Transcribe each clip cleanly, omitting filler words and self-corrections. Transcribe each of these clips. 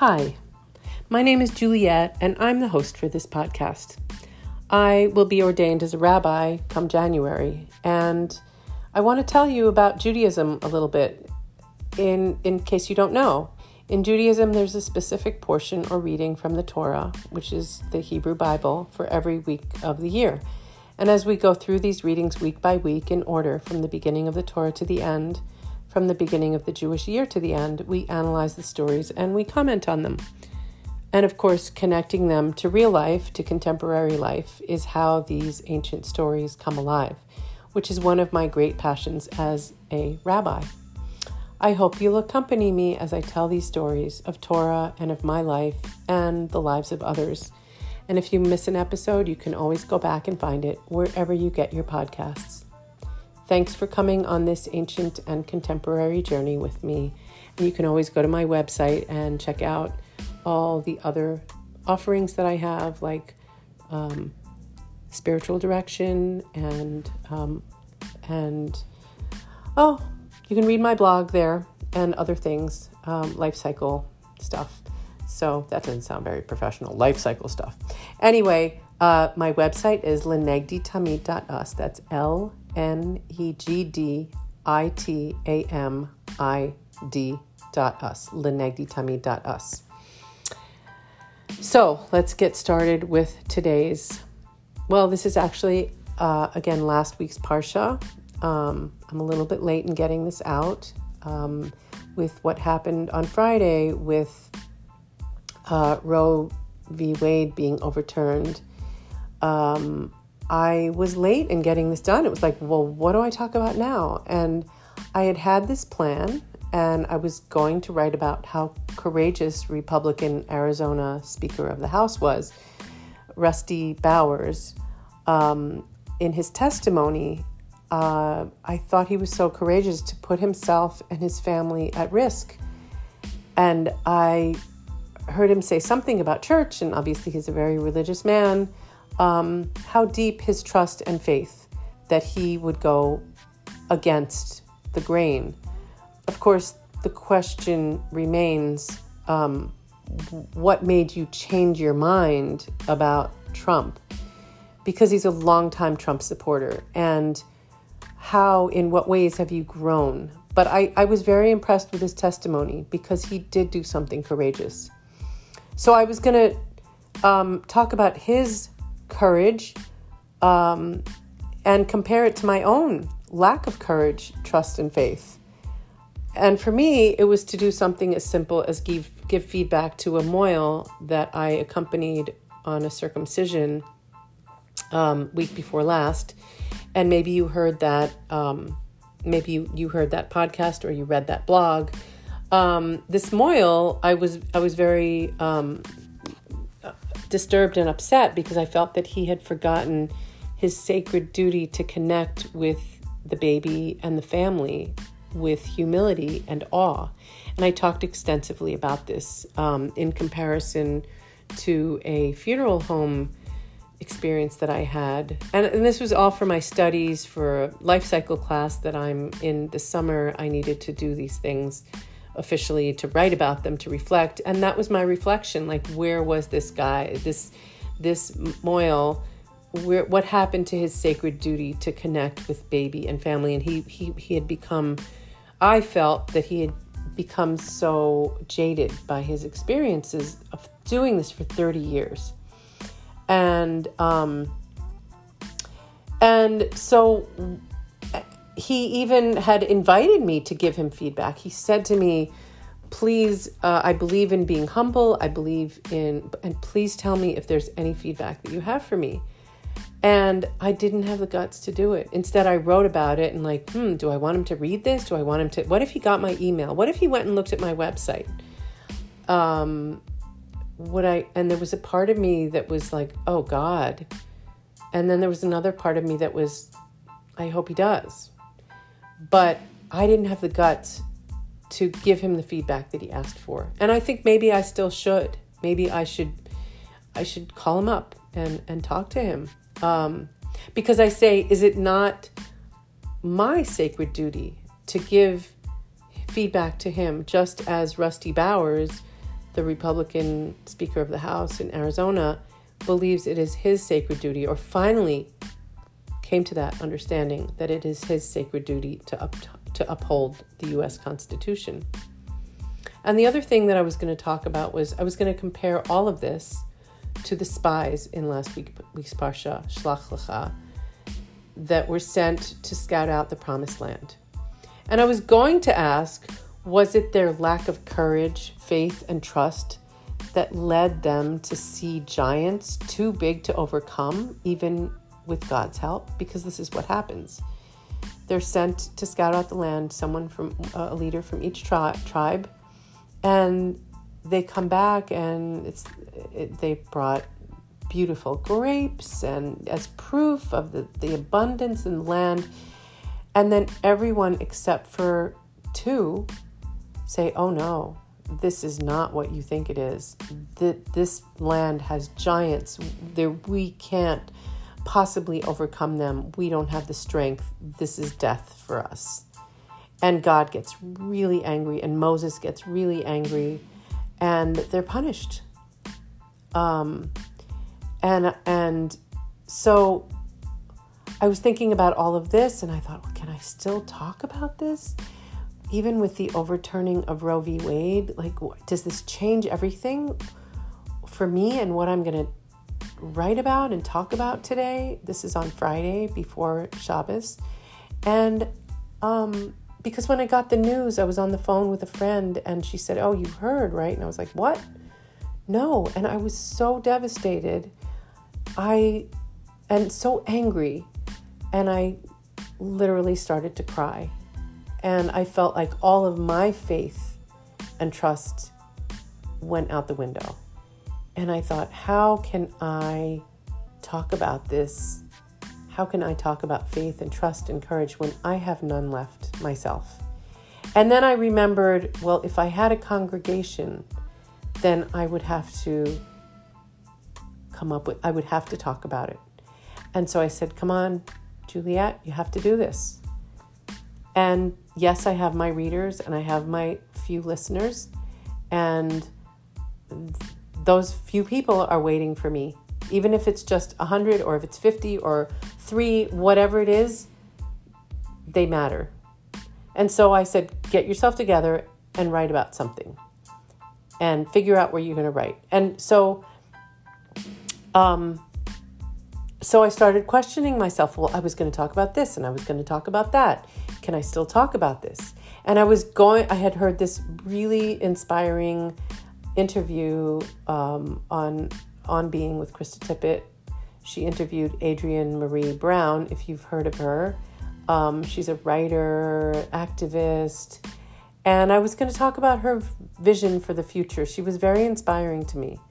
Hi, my name is Juliet, and I'm the host for this podcast. I will be ordained as a rabbi come January, and I want to tell you about Judaism a little bit, in case you don't know. In Judaism, there's a specific portion or reading from the Torah, which is the Hebrew Bible, for every week of the year. And as we go through these readings week by week in order from the beginning of the Torah to the end, from the beginning of the Jewish year to the end, we analyze the stories and we comment on them. And of course, connecting them to real life, to contemporary life, is how these ancient stories come alive, which is one of my great passions as a rabbi. I hope you'll accompany me as I tell these stories of Torah and of my life and the lives of others. And if you miss an episode, you can always go back and find it wherever you get your podcasts. Thanks for coming on this ancient and contemporary journey with me. And you can always go to my website and check out all the other offerings that I have, like spiritual direction and you can read my blog there and other things, life cycle stuff. So that doesn't sound very professional, life cycle stuff. Anyway, my website is lenegditamid.us. That's LNEGDITAMID.us, lenegditamid.us. So let's get started with today's. Well, this is actually, again, last week's Parsha. I'm a little bit late in getting this out with what happened on Friday with Roe v. Wade being overturned. I was late in getting this done. It was like, well, what do I talk about now? And I had this plan, and I was going to write about how courageous Republican Arizona Speaker of the House was, Rusty Bowers. In his testimony, I thought he was so courageous to put himself and his family at risk. And I heard him say something about church, and obviously he's a very religious man, how deep his trust and faith that he would go against the grain. Of course, the question remains, what made you change your mind about Trump? Because he's a longtime Trump supporter. And in what ways have you grown? But I was very impressed with his testimony because he did do something courageous. So I was going to talk about his courage and compare it to my own lack of courage, trust, and faith. And for me, it was to do something as simple as give feedback to a mohel that I accompanied on a circumcision week before last. And maybe you heard that, maybe you heard that podcast or you read that blog. This mohel, I was very disturbed and upset because I felt that he had forgotten his sacred duty to connect with the baby and the family with humility and awe. And I talked extensively about this in comparison to a funeral home experience that I had. And this was all for my studies for a life cycle class that I'm in this summer. I needed to do these things officially, to write about them, to reflect. And that was my reflection. Like, where was this guy, this mohel, what happened to his sacred duty to connect with baby and family? And he had become, I felt that he had become so jaded by his experiences of doing this for 30 years. And so he even had invited me to give him feedback. He said to me, please, I believe in being humble. And please tell me if there's any feedback that you have for me. And I didn't have the guts to do it. Instead, I wrote about it and do I want him to read this? What if he got my email? What if he went and looked at my website? And there was a part of me that was like, oh God. And then there was another part of me that was, I hope he does. But I didn't have the guts to give him the feedback that he asked for. And I think maybe I still should. Maybe I should call him up and talk to him. Because I say, is it not my sacred duty to give feedback to him, just as Rusty Bowers the Republican Speaker of the House in Arizona, believes it is his sacred duty, or finally came to that understanding that it is his sacred duty to uphold the U.S. Constitution. And the other thing that I was going to talk about was I was going to compare all of this to the spies in last week's Parsha, Shlach Lecha, that were sent to scout out the Promised Land. And I was going to ask, was it their lack of courage, faith, and trust that led them to see giants too big to overcome, even with God's help? Because this is what happens. They're sent to scout out the land, someone from a leader from each tribe, and they come back and they brought beautiful grapes and as proof of the abundance in the land. And then everyone except for two say, oh no, this is not what you think it is. This land has giants. We can't possibly overcome them. We don't have the strength. This is death for us. And God gets really angry, and Moses gets really angry, and they're punished. And so I was thinking about all of this, and I thought, well, can I still talk about this? Even with the overturning of Roe v. Wade, like, does this change everything for me and what I'm going to write about and talk about today? This is on Friday before Shabbos. And because when I got the news, I was on the phone with a friend, and she said, oh, you heard, right? And I was like, what? No. And I was so devastated. And so angry. And I literally started to cry. And I felt like all of my faith and trust went out the window. And I thought, how can I talk about this? How can I talk about faith and trust and courage when I have none left myself? And then I remembered, well, if I had a congregation, then I would have to I would have to talk about it. And so I said, come on, Juliet, you have to do this. And yes, I have my readers and I have my few listeners, and those few people are waiting for me. Even if it's just 100 or if it's 50 or 3, whatever it is, they matter. And so I said, get yourself together and write about something and figure out where you're going to write. And so I started questioning myself. Well, I was going to talk about this and I was going to talk about that. Can I still talk about this? And I had heard this really inspiring interview on Being with Krista Tippett. She interviewed Adrienne Marie Brown, if you've heard of her. She's a writer, activist, and I was going to talk about her vision for the future. She was very inspiring to me.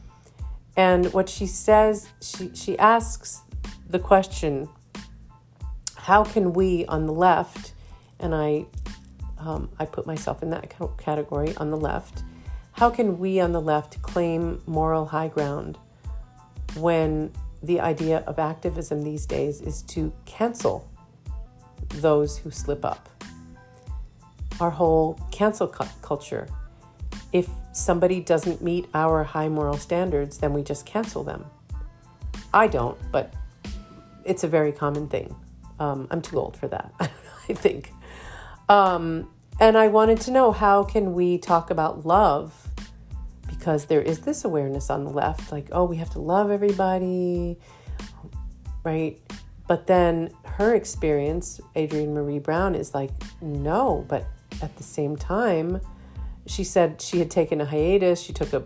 And what she says, she asks the question, how can we on the left, and I put myself in that category on the left, how can we on the left claim moral high ground when the idea of activism these days is to cancel those who slip up? Our whole cancel culture. If somebody doesn't meet our high moral standards, then we just cancel them. I don't, but it's a very common thing. I'm too old for that, I think. And I wanted to know, how can we talk about love? Because there is this awareness on the left, like, oh, we have to love everybody, right? But then her experience, Adrienne Marie Brown, is like, no, but at the same time, she said she had taken a hiatus. She took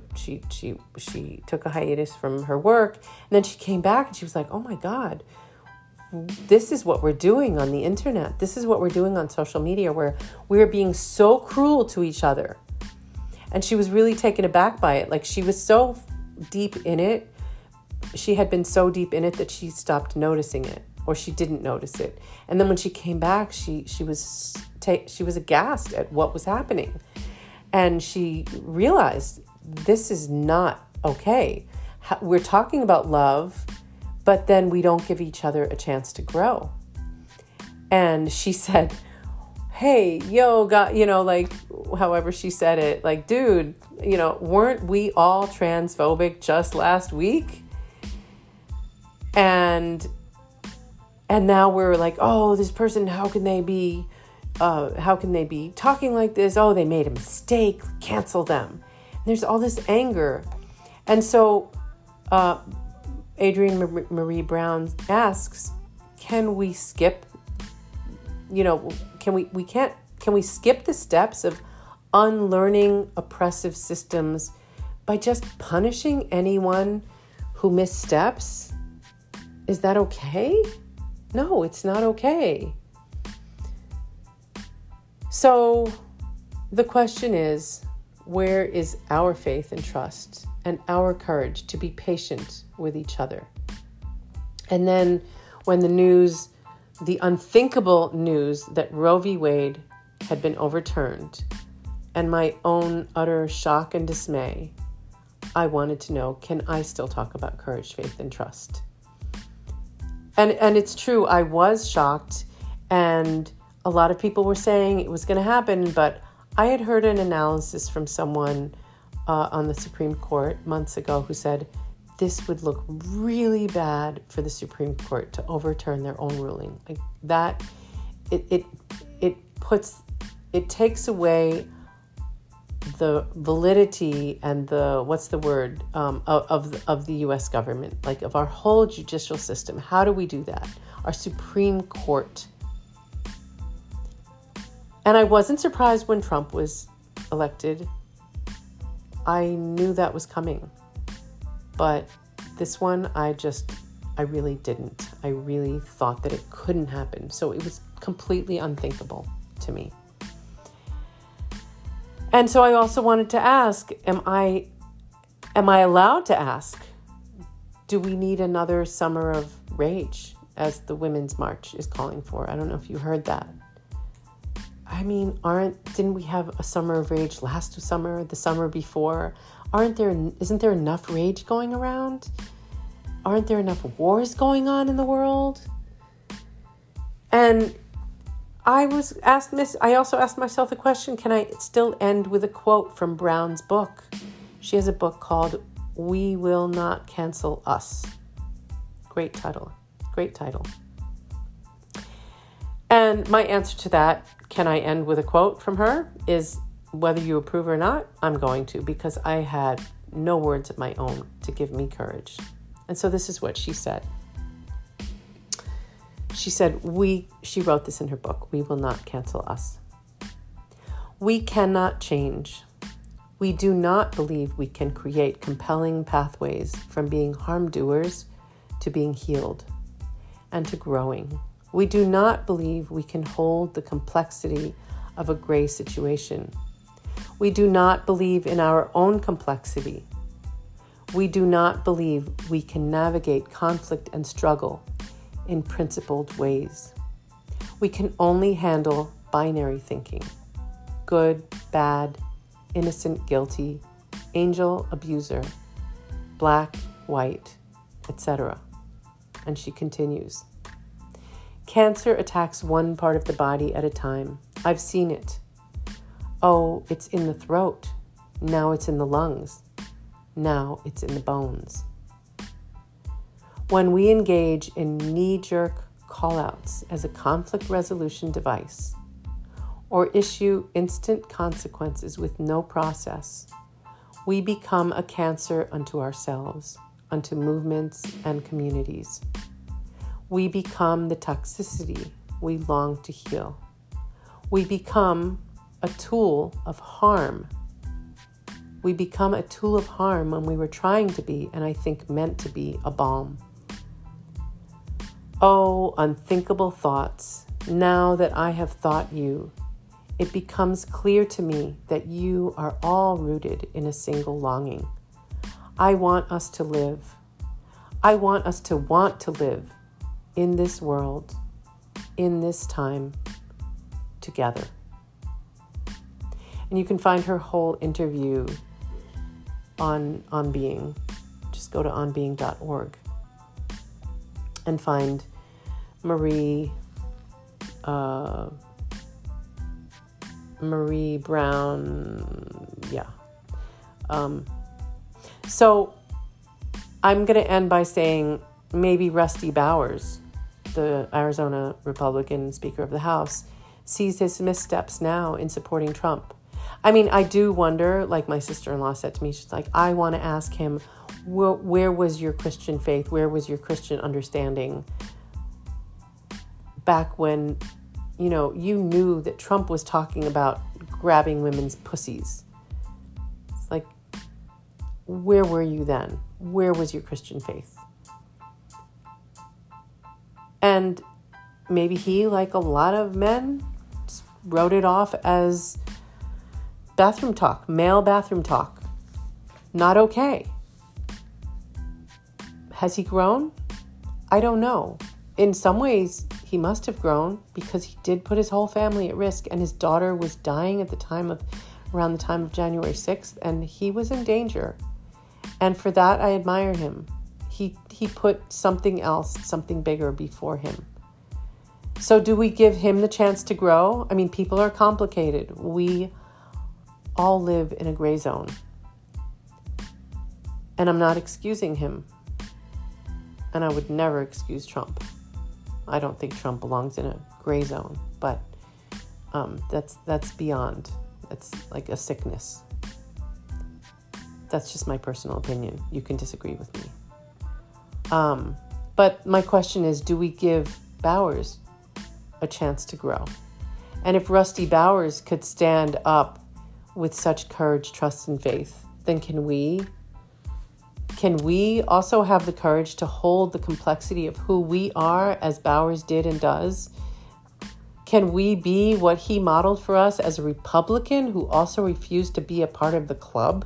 a hiatus from her work, and then she came back and she was like, oh my God, this is what we're doing on the internet. This is what we're doing on social media, where we're being so cruel to each other. And she was really taken aback by it. Like, she was so deep in it. She had been so deep in it that she stopped noticing it, or she didn't notice it. And then when she came back, she was aghast at what was happening. And she realized, this is not okay. We're talking about love, but then we don't give each other a chance to grow. And she said, hey, yo, God, like, however she said it, like, dude, weren't we all transphobic just last week? And now we're like, oh, this person, how can they be talking like this? Oh, they made a mistake, cancel them. And there's all this anger. And so Adrienne Marie Brown asks, can we skip, can we skip the steps of unlearning oppressive systems by just punishing anyone who missteps? Is that okay? No, it's not okay. So the question is, where is our faith and trust and our courage to be patient with each other? And then when the unthinkable news that Roe v. Wade had been overturned, and my own utter shock and dismay, I wanted to know, can I still talk about courage, faith, and trust? And it's true, I was shocked, and a lot of people were saying it was going to happen, but I had heard an analysis from someone on the Supreme Court months ago who said this would look really bad for the Supreme Court to overturn their own ruling. Like that, it takes away the validity and the of the U.S. government, like of our whole judicial system. How do we do that? Our Supreme Court. And I wasn't surprised when Trump was elected. I knew that was coming. But this one, I really didn't. I really thought that it couldn't happen. So it was completely unthinkable to me. And so I also wanted to ask, am I allowed to ask, do we need another summer of rage, as the Women's March is calling for? I don't know if you heard that. I mean, didn't we have a summer of rage last summer, the summer before? Isn't there enough rage going around? Aren't there enough wars going on in the world? And I also asked myself the question, can I still end with a quote from Brown's book? She has a book called We Will Not Cancel Us. Great title. And my answer to that, can I end with a quote from her, is whether you approve or not, I'm going to, because I had no words of my own to give me courage. And so this is what she said. She said, she wrote this in her book, We Will Not Cancel Us. We cannot change. We do not believe we can create compelling pathways from being harm doers to being healed and to growing. We do not believe we can hold the complexity of a gray situation. We do not believe in our own complexity. We do not believe we can navigate conflict and struggle in principled ways. We can only handle binary thinking: good, bad, innocent, guilty, angel, abuser, black, white, etc. And she continues. Cancer attacks one part of the body at a time. I've seen it. Oh, it's in the throat. Now it's in the lungs. Now it's in the bones. When we engage in knee-jerk call-outs as a conflict resolution device, or issue instant consequences with no process, we become a cancer unto ourselves, unto movements and communities. We become the toxicity we long to heal. We become a tool of harm. We become a tool of harm when we were trying to be, and I think meant to be, a balm. Oh, unthinkable thoughts, now that I have thought you, it becomes clear to me that you are all rooted in a single longing. I want us to live. I want us to want to live in this world, in this time, together. And you can find her whole interview on Being. Just go to onbeing.org and find Marie Brown, yeah. So I'm going to end by saying maybe Rusty Bowers, the Arizona Republican Speaker of the House, sees his missteps now in supporting Trump. I mean, I do wonder, like my sister-in-law said to me, she's like, I want to ask him, where was your Christian faith? Where was your Christian understanding back when, you knew that Trump was talking about grabbing women's pussies? It's like, where were you then? Where was your Christian faith? And maybe he, like a lot of men, wrote it off as bathroom talk, male bathroom talk. Not okay. Has he grown? I don't know. In some ways, he must have grown because he did put his whole family at risk, and his daughter was dying at around the time of January 6th, and he was in danger. And for that, I admire him. He put something else, something bigger before him. So do we give him the chance to grow? I mean, people are complicated. We all live in a gray zone. And I'm not excusing him. And I would never excuse Trump. I don't think Trump belongs in a gray zone, but that's beyond. It's like a sickness. That's just my personal opinion. You can disagree with me. But my question is, do we give Bowers a chance to grow? And if Rusty Bowers could stand up with such courage, trust, and faith, then can we also have the courage to hold the complexity of who we are as Bowers did and does? Can we be what he modeled for us as a Republican who also refused to be a part of the club?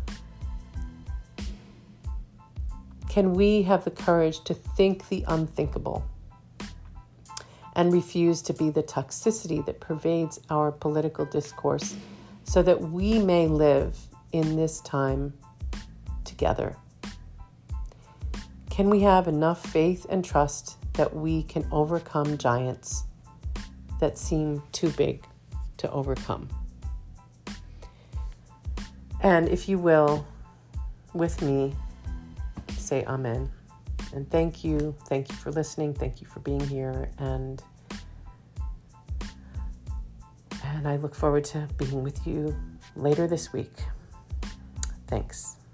Can we have the courage to think the unthinkable and refuse to be the toxicity that pervades our political discourse so that we may live in this time together? Can we have enough faith and trust that we can overcome giants that seem too big to overcome? And if you will, with me, say amen. And thank you for listening. Thank you for being here. And I look forward to being with you later this week. Thanks.